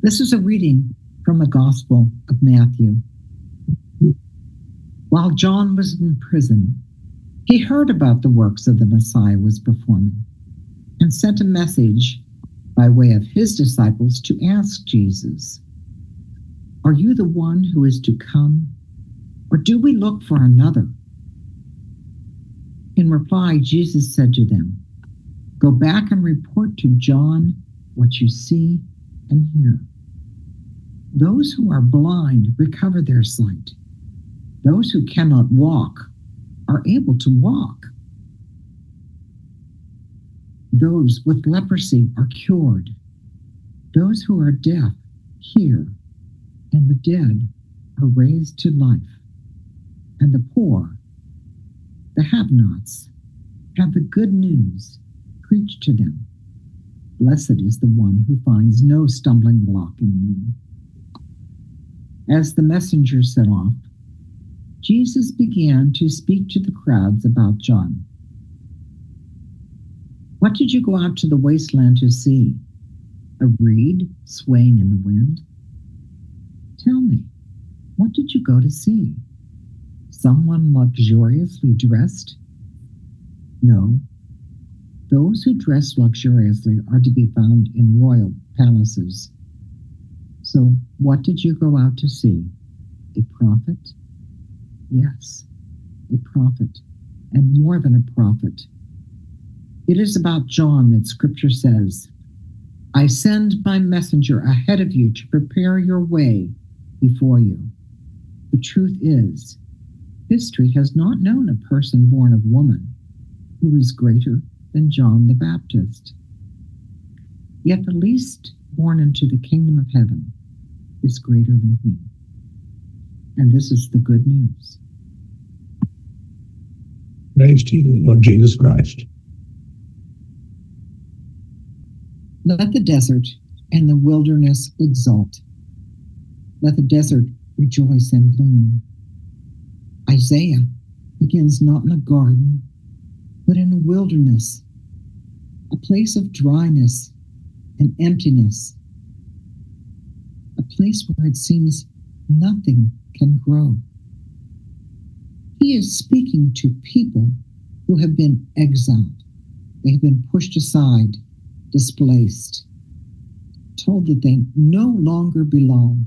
This is a reading from the Gospel of Matthew. While John was in prison, he heard about the works that the Messiah was performing and sent a message by way of his disciples to ask Jesus, "Are you the one who is to come, or do we look for another?" In reply, Jesus said to them, "Go back and report to John what you see and hear. Those who are blind recover their sight. Those who cannot walk are able to walk. Those with leprosy are cured. Those who are deaf hear, and the dead are raised to life. And the poor, the have-nots, have the good news preached to them. Blessed is the one who finds no stumbling block in me." As the messenger set off, Jesus began to speak to the crowds about John. "What did you go out to the wasteland to see? A reed swaying in the wind? Tell me, what did you go to see? Someone luxuriously dressed? No. Those who dress luxuriously are to be found in royal palaces. So, what did you go out to see? A prophet? Yes, a prophet, and more than a prophet. It is about John that Scripture says, 'I send my messenger ahead of you to prepare your way before you.' The truth is, history has not known a person born of woman who is greater than John the Baptist. Yet the least born into the kingdom of heaven is greater than he." And this is the good news. Praise to you, Lord Jesus Christ. Let the desert and the wilderness exult. Let the desert rejoice and bloom. Isaiah begins not in a garden, but in a wilderness, a place of dryness and emptiness, a place where it seems nothing can grow. He is speaking to people who have been exiled. They have been pushed aside, displaced, told that they no longer belong.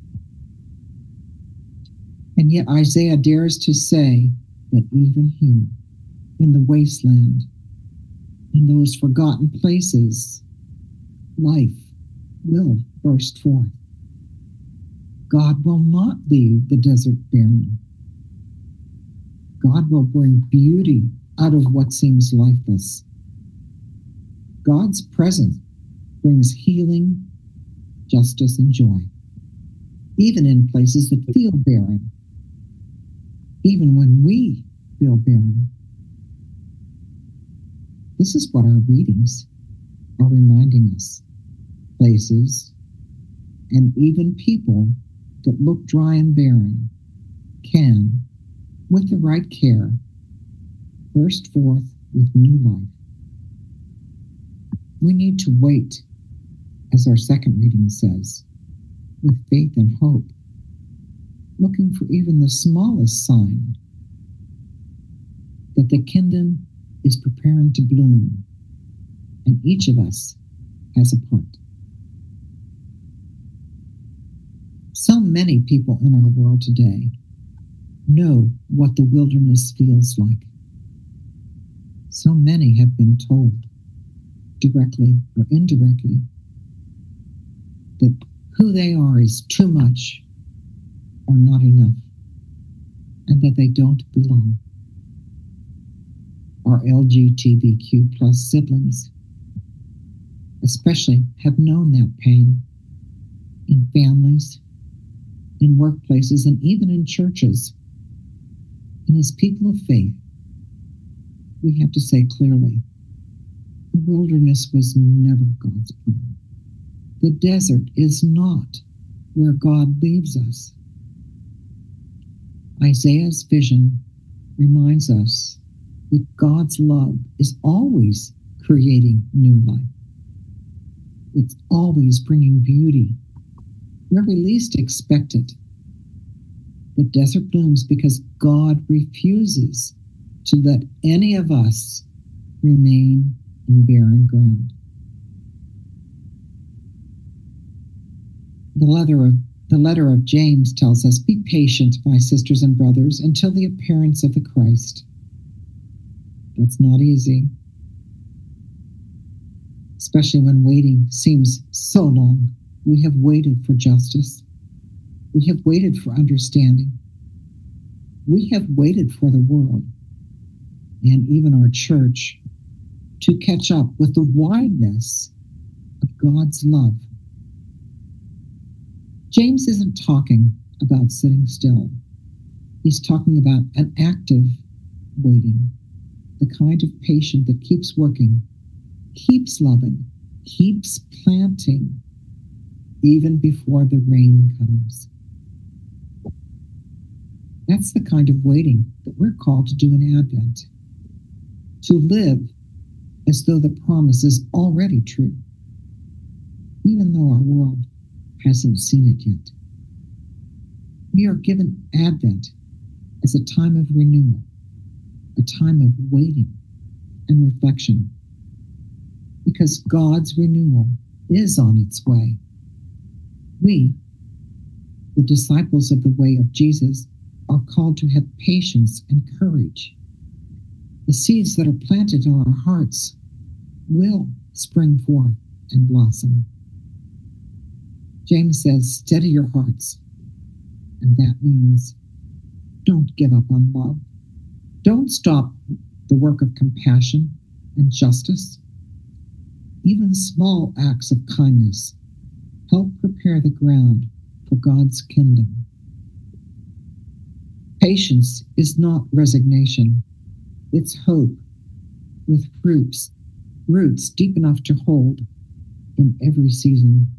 And yet Isaiah dares to say that even here, in the wasteland, in those forgotten places, life will burst forth. God will not leave the desert barren. God will bring beauty out of what seems lifeless. God's presence brings healing, justice, and joy, even in places that feel barren, even when we feel barren. This is what our readings are reminding us. Places and even people that look dry and barren can, with the right care, burst forth with new life. We need to wait, as our second reading says, with faith and hope, looking for even the smallest sign that the kingdom is preparing to bloom, and each of us has a part. So many people in our world today know what the wilderness feels like. So many have been told, directly or indirectly, that who they are is too much or not enough, and that they don't belong. Our LGBTQ plus siblings especially have known that pain in families, in workplaces, and even in churches. And as people of faith, we have to say clearly, the wilderness was never God's plan. The desert is not where God leaves us. Isaiah's vision reminds us that God's love is always creating new life. It's always bringing beauty where we least expect it. The desert blooms because God refuses to let any of us remain in barren ground. The letter of James tells us, "Be patient, my sisters and brothers, until the appearance of the Christ." That's not easy, especially when waiting seems so long. We have waited for justice. We have waited for understanding. We have waited for the world, and even our church, to catch up with the wideness of God's love. James isn't talking about sitting still. He's talking about an active waiting, the kind of patient that keeps working, keeps loving, keeps planting, even before the rain comes. That's the kind of waiting that we're called to do in Advent, to live as though the promise is already true, even though our world hasn't seen it yet. We are given Advent as a time of renewal, a time of waiting and reflection, because God's renewal is on its way. We, the disciples of the way of Jesus, are called to have patience and courage. The seeds that are planted in our hearts will spring forth and blossom. James says, steady your hearts. And that means don't give up on love. Don't stop the work of compassion and justice. Even small acts of kindness help prepare the ground for God's kingdom. Patience is not resignation. It's hope with roots deep enough to hold in every season.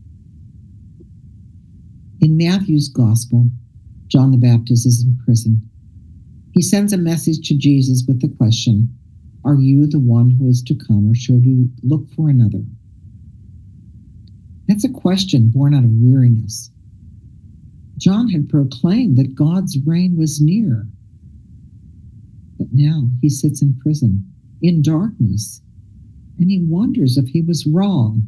In Matthew's Gospel, John the Baptist is in prison. He sends a message to Jesus with the question, "Are you the one who is to come, or shall we look for another?" That's a question born out of weariness. John had proclaimed that God's reign was near. But now he sits in prison, in darkness, and he wonders if he was wrong.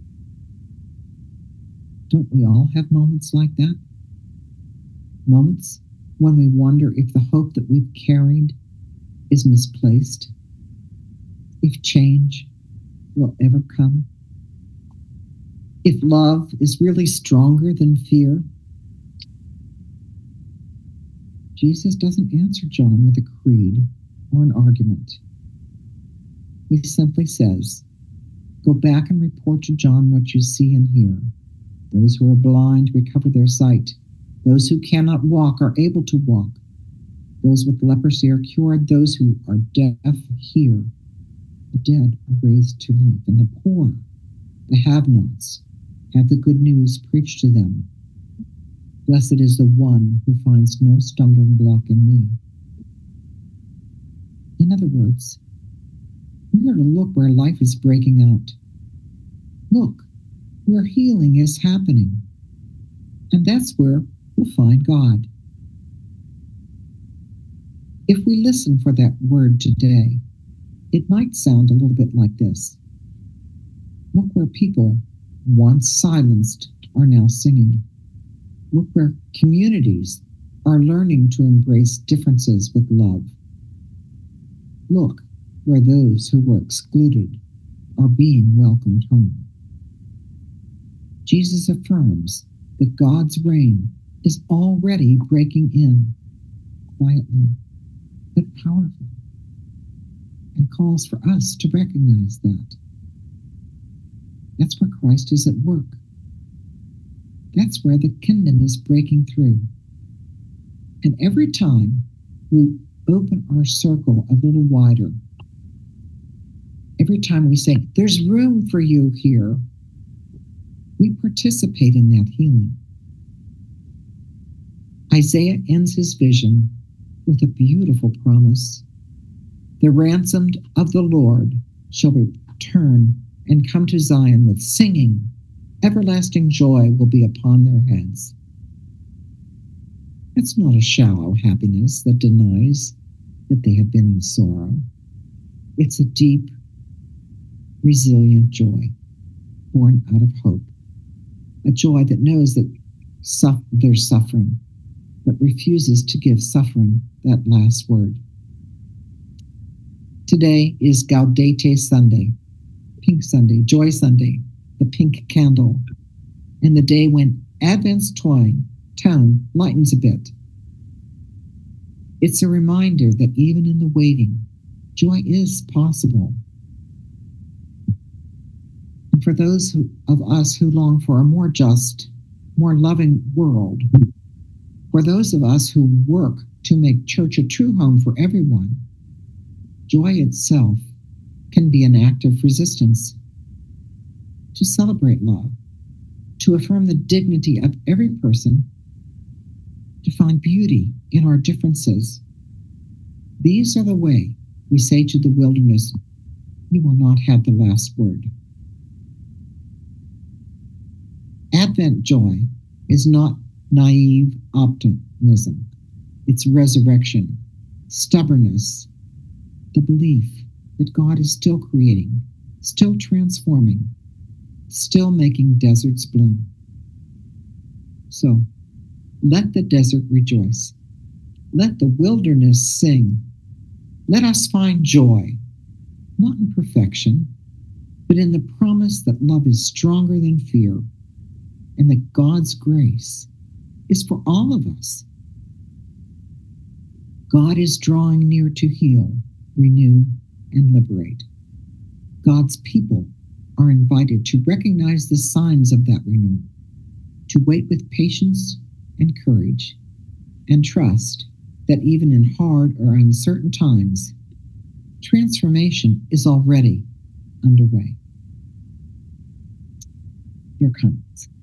Don't we all have moments like that? Moments when we wonder if the hope that we've carried is misplaced, if change will ever come, if love is really stronger than fear. Jesus doesn't answer John with a creed or an argument. He simply says, "Go back and report to John what you see and hear. Those who are blind recover their sight. Those who cannot walk are able to walk. Those with leprosy are cured. Those who are deaf hear. The dead are raised to life. And the poor, the have-nots, have the good news preached to them. Blessed is the one who finds no stumbling block in me." In other words, we are to look where life is breaking out. Look where healing is happening. And that's where we'll find God. If we listen for that word today, it might sound a little bit like this. Look where people once silenced are now singing. Look where communities are learning to embrace differences with love. Look where those who were excluded are being welcomed home. Jesus affirms that God's reign is already breaking in, quietly but powerfully, and calls for us to recognize that. That's where Christ is at work. That's where the kingdom is breaking through. And every time we open our circle a little wider, every time we say, "There's room for you here," we participate in that healing. Isaiah ends his vision with a beautiful promise. "The ransomed of the Lord shall return and come to Zion with singing. Everlasting joy will be upon their heads. It's not a shallow happiness that denies that they have been in sorrow. It's a deep, resilient joy born out of hope. A joy that knows that there's suffering, but refuses to give suffering that last word. Today is Gaudete Sunday, Pink Sunday, Joy Sunday, the pink candle, and the day when Advent's tone lightens a bit. It's a reminder that even in the waiting, joy is possible. And for those of us who long for a more just, more loving world, for those of us who work to make church a true home for everyone, joy itself can be an act of resistance. To celebrate love, to affirm the dignity of every person, to find beauty in our differences. These are the way we say to the wilderness, you will not have the last word. Advent joy is not naive optimism. It's resurrection, stubbornness, the belief that God is still creating, still transforming, still making deserts bloom. So, let the desert rejoice. Let the wilderness sing. Let us find joy, not in perfection, but in the promise that love is stronger than fear, and that God's grace is for all of us. God is drawing near to heal, renew, and liberate. God's people are invited to recognize the signs of that renewal, to wait with patience and courage, and trust that even in hard or uncertain times, transformation is already underway. Your comments.